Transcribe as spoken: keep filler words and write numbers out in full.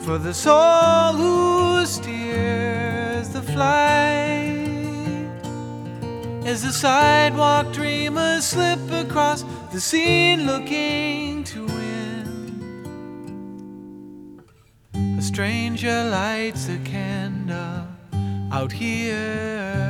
for the soul who steers the flight. As the sidewalk dreamers slip across the scene looking to win, a stranger lights a candle out here